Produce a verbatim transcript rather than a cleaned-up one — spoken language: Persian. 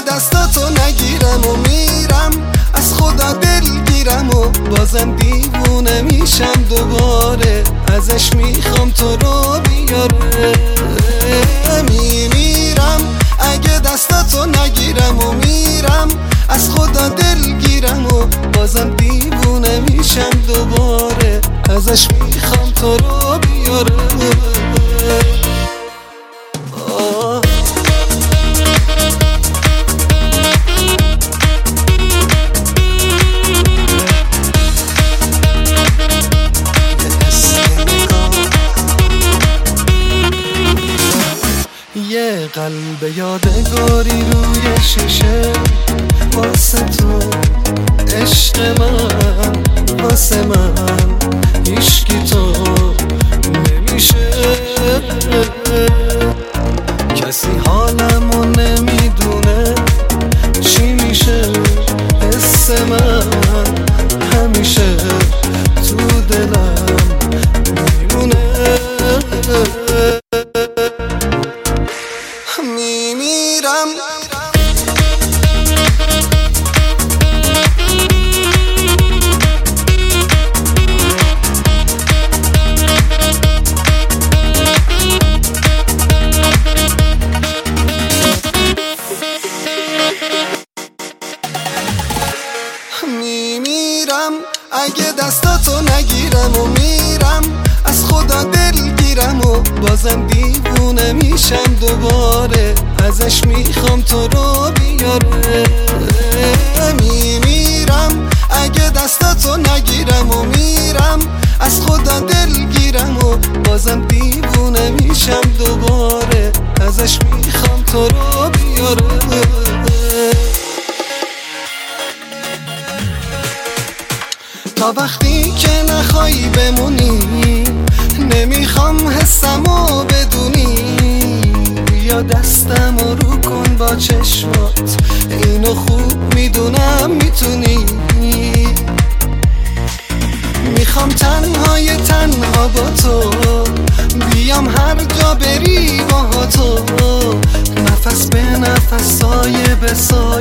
دستاتو نگیرم و میرم، از خدا دلگیرم و بازم دیوونه میشم دوباره، ازش میخوام تو رو بیاره. میمیرم اگه دستاتو نگیرم و میرم، از خدا دلگیرم و بازم دیوونه میشم دوباره، ازش میخوام تو رو بیاره. آه. یه قلب یادگاری روی شیشه واسه تو، عشق من واسه من هیچکی تو نمیشه. کسی حالمو نمیدونه چی میشه، حس من همیشه تو دلم میمونه. میمیرم میمیرم اگه دستاتو نگیرم و میرم، از خدا دلگیرم و بازم دیوونه میشم دوباره، ازش میخوام تو رو بیاره. میمیرم اگه دستاتو نگیرم و میرم، از خدا دلگیرم و بازم دیوونه میشم دوباره، ازش میخوام تو رو بیاره. تا وقتی که نخوایی بمونی، نمیخوام حسمو بدونی، یا دستمو رو کن با چشمات، اینو خوب میدونم میتونی. میخوام تنهای تنها با تو بیام هر جا بری با تو، نفس به نفس سایه به سایه